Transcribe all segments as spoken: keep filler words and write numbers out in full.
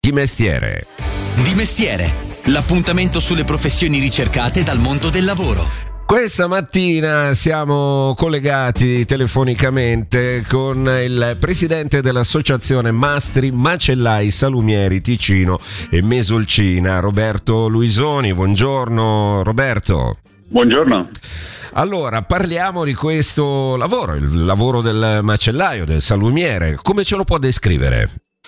Di mestiere. Di mestiere, l'appuntamento sulle professioni ricercate dal mondo del lavoro. Questa mattina siamo collegati telefonicamente con il presidente dell'associazione Mastri Macellai Salumieri Ticino e Mesolcina, Roberto Luisoni. Buongiorno Roberto. Buongiorno. Allora, parliamo di questo lavoro, il lavoro del macellaio, del salumiere. Come ce lo può descrivere?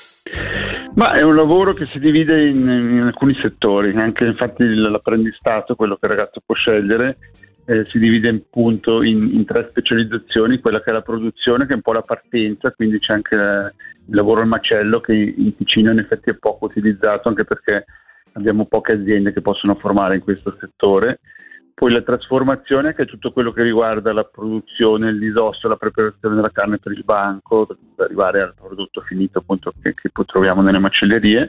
Ma è un lavoro che si divide in, in alcuni settori, anche infatti l'apprendistato, quello che il ragazzo può scegliere, eh, si divide appunto in, in tre specializzazioni: quella che è la produzione, che è un po' la partenza, quindi c'è anche la, il lavoro al macello, che in Ticino in effetti è poco utilizzato, anche perché abbiamo poche aziende che possono formare in questo settore. Poi la trasformazione, che è tutto quello che riguarda la produzione, il disosso, la preparazione della carne per il banco, per arrivare al prodotto finito appunto che, che poi troviamo nelle macellerie,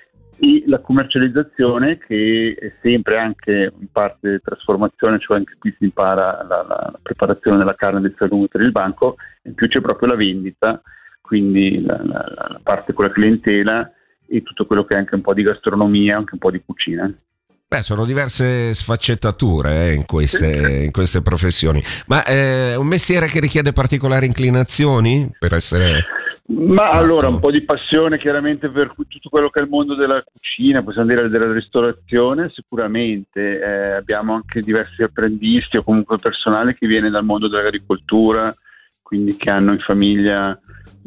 e la commercializzazione, che è sempre anche in parte trasformazione, cioè anche qui si impara la, la, la preparazione della carne del salume per il banco, in più c'è proprio la vendita, quindi la, la, la parte con la clientela e tutto quello che è anche un po' di gastronomia, anche un po' di cucina. Beh, sono diverse sfaccettature eh, in, queste, in queste professioni, ma è un mestiere che richiede particolari inclinazioni per essere... Ma fatto? Allora, un po' di passione chiaramente per tutto quello che è il mondo della cucina, possiamo dire della ristorazione, sicuramente. Eh, abbiamo anche diversi apprendisti o comunque personale che viene dal mondo dell'agricoltura, quindi che hanno in famiglia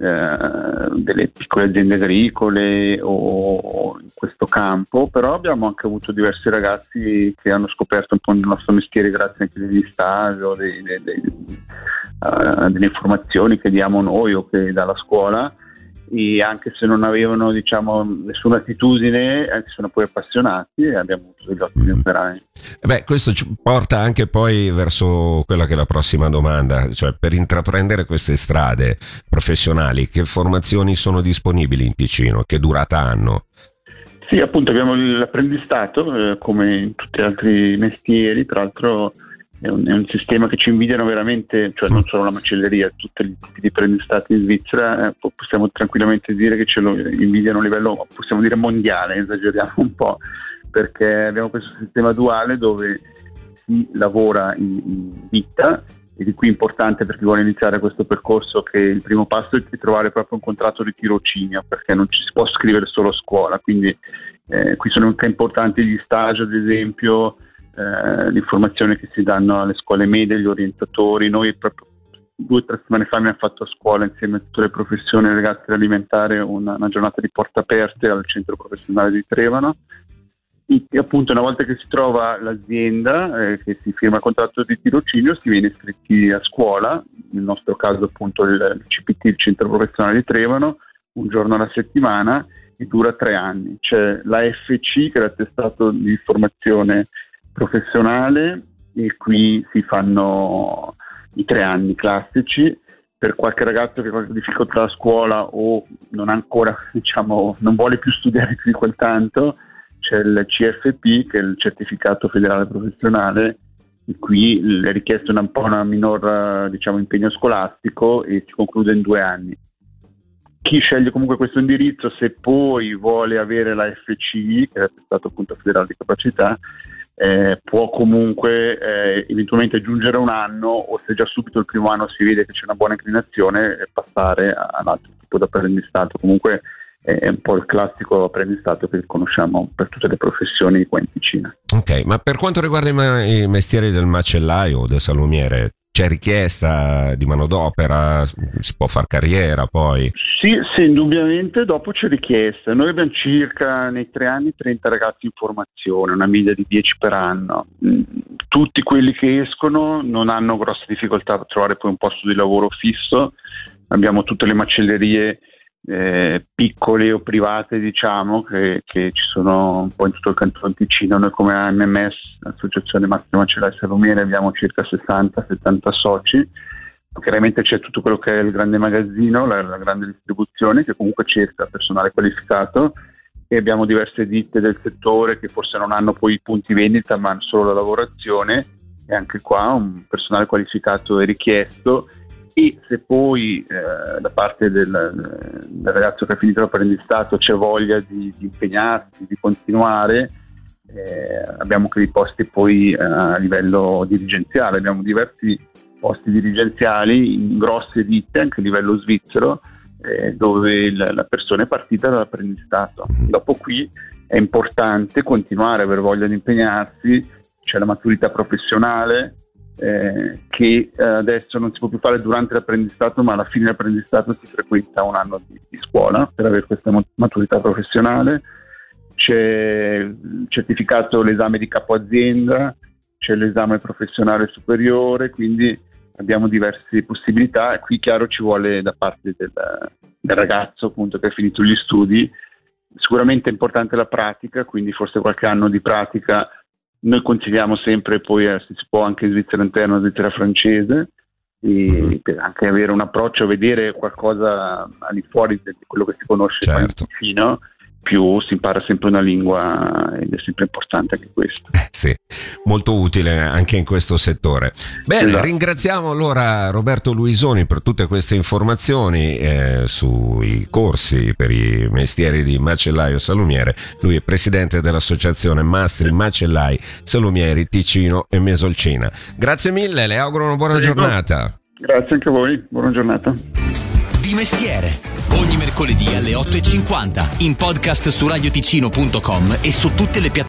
eh, delle piccole aziende agricole o in questo campo, però abbiamo anche avuto diversi ragazzi che hanno scoperto un po' il nostro mestiere grazie anche degli stage o dei, dei, dei, uh, delle informazioni che diamo noi o che dà la scuola, e anche se non avevano diciamo nessuna attitudine eh, si sono poi appassionati e abbiamo avuto degli ottimi operai. Beh, questo ci porta anche poi verso quella che è la prossima domanda, cioè per intraprendere queste strade professionali che formazioni sono disponibili in Ticino, che durata hanno? Sì, appunto abbiamo l'apprendistato eh, come in tutti gli altri mestieri, tra l'altro è un, è un sistema che ci invidiano veramente, cioè non solo la macelleria, tutti i tipi di apprendistati in Svizzera, eh, possiamo tranquillamente dire che ce lo invidiano a livello, possiamo dire mondiale, esageriamo un po', perché abbiamo questo sistema duale dove si lavora in, in ditta, e di qui è importante per chi vuole iniziare questo percorso che il primo passo è di trovare proprio un contratto di tirocinio, perché non ci si può scrivere solo a scuola, quindi eh, qui sono anche importanti gli stage, ad esempio, eh, l'informazione che si danno alle scuole medie, gli orientatori. Noi proprio due o tre settimane fa abbiamo fatto a scuola insieme a tutte le professioni legate all'alimentare una, una giornata di porte aperte al centro professionale di Trevano. E appunto una volta che si trova l'azienda, eh, che si firma il contratto di tirocinio, si viene iscritti a scuola, nel nostro caso appunto il, il C P T, il centro professionale di Trevano, un giorno alla settimana, e dura tre anni. C'è la F C, che è l'attestato di formazione professionale, e qui si fanno i tre anni classici. Per qualche ragazzo che ha qualche difficoltà a scuola o non ha ancora, diciamo, non vuole più studiare più di quel tanto, c'è il C F P, che è il certificato federale professionale, e qui è richiesto un po' una minor diciamo impegno scolastico e si conclude in due anni. Chi sceglie comunque questo indirizzo, se poi vuole avere la F C I, che è l'attestato appunto federale di capacità, eh, può comunque eh, eventualmente aggiungere un anno, o se già subito il primo anno si vede che c'è una buona inclinazione, e passare all'altro tipo di apprendistato. Comunque è un po' il classico apprendistato che conosciamo per tutte le professioni qua in Ticino. Ok, ma per quanto riguarda i, ma- i mestieri del macellaio o del salumiere, c'è richiesta di manodopera? Si può far carriera poi? Sì, sì, indubbiamente dopo c'è richiesta. Noi abbiamo circa nei tre anni trenta ragazzi in formazione, una media di dieci per anno. Tutti quelli che escono non hanno grosse difficoltà a trovare poi un posto di lavoro fisso. Abbiamo tutte le macellerie Eh, piccole o private, diciamo, che, che ci sono un po' in tutto il canton Ticino. Noi come A M M S, Associazione Mastri Macellai Salumieri, abbiamo circa sessanta settanta soci. Chiaramente c'è tutto quello che è il grande magazzino, la, la grande distribuzione, che comunque cerca personale qualificato, e abbiamo diverse ditte del settore che forse non hanno poi i punti vendita ma solo la lavorazione, e anche qua un personale qualificato è richiesto. e se poi eh, da parte del, del ragazzo che ha finito l'apprendistato c'è voglia di, di impegnarsi, di continuare, eh, abbiamo anche dei posti poi eh, a livello dirigenziale, abbiamo diversi posti dirigenziali in grosse ditte anche a livello svizzero, eh, dove la, la persona è partita dall'apprendistato. Dopo qui è importante continuare a aver voglia di impegnarsi, c'è la maturità professionale, Eh, che eh, adesso non si può più fare durante l'apprendistato, ma alla fine dell'apprendistato si frequenta un anno di, di scuola per avere questa maturità professionale. C'è il certificato, l'esame di capo azienda, c'è l'esame professionale superiore, quindi abbiamo diverse possibilità e qui chiaro ci vuole da parte del, del ragazzo appunto che ha finito gli studi. Sicuramente è importante la pratica, quindi forse qualche anno di pratica. Noi consigliamo sempre poi, eh, se si può, anche Svizzera interna, Svizzera francese, e per anche avere un approccio, vedere qualcosa al di fuori di quello che si conosce, certo, fino più si impara sempre una lingua ed è sempre importante anche questo. Eh, sì, molto utile anche in questo settore. Bene, esatto. Ringraziamo allora Roberto Luisoni per tutte queste informazioni eh, sui corsi per i mestieri di macellaio salumiere. Lui è presidente dell'associazione Mastri Macellai Salumieri Ticino e Mesolcina. Grazie mille, le auguro una buona Prego. giornata. Grazie anche a voi, buona giornata. Di mestiere, ogni mercoledì alle otto e cinquanta, in podcast su radioticino punto com e su tutte le piattaforme